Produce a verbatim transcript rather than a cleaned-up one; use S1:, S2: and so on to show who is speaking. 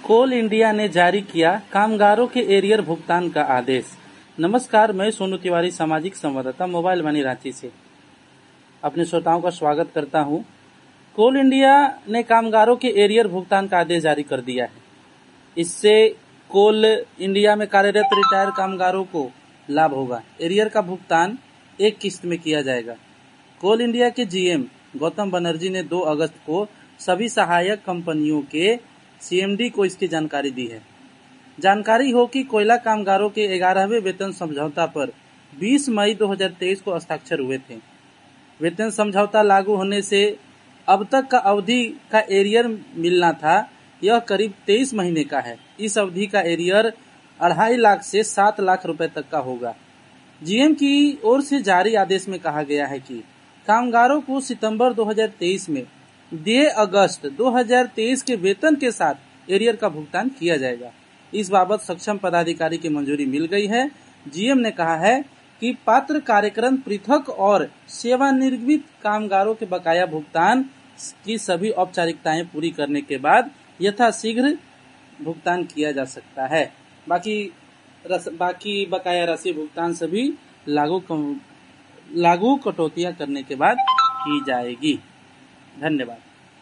S1: कोल India ने जारी किया कामगारों के एरियर भुगतान का आदेश। नमस्कार, मैं सोनू तिवारी, सामाजिक संवाददाता, मोबाइल मनी रांची से अपने श्रोताओं का स्वागत करता हूं। कोल इंडिया ने कामगारों के एरियर भुगतान का आदेश जारी कर दिया है। इससे कोल इंडिया में कार्यरत रिटायर कामगारों को लाभ होगा। एरियर का भुगतान एक किस्त में किया जाएगा। कोल इंडिया के जीएम गौतम बनर्जी ने दो अगस्त को सभी सहायक कंपनियों के सीएमडी को इसकी जानकारी दी है। जानकारी हो कि कोयला कामगारों के ग्यारहवें वेतन समझौता पर बीस मई दो हज़ार तेईस को हस्ताक्षर हुए थे। वेतन समझौता लागू होने से अब तक का अवधि का एरियर मिलना था, यह करीब तेईस महीने का है। इस अवधि का एरियर अढ़ाई लाख से सात लाख रुपए तक का होगा। जीएम की ओर से जारी आदेश में कहा गया है कि कामगारों को सितंबर दो हज़ार तेईस में दिए अगस्त दो हज़ार तेईस के वेतन के साथ एरियर का भुगतान किया जाएगा। इस बाबत सक्षम पदाधिकारी की मंजूरी मिल गई है। जीएम ने कहा है कि पात्र कार्यक्रम पृथक और सेवानिवृत्त कामगारों के बकाया भुगतान की सभी औपचारिकताएं पूरी करने के बाद यथाशीघ्र भुगतान किया जा सकता है। बाकी रस, बाकी बकाया राशि भुगतान सभी लागू लागू कटौतियां करने के बाद की जाएगी। धन्यवाद।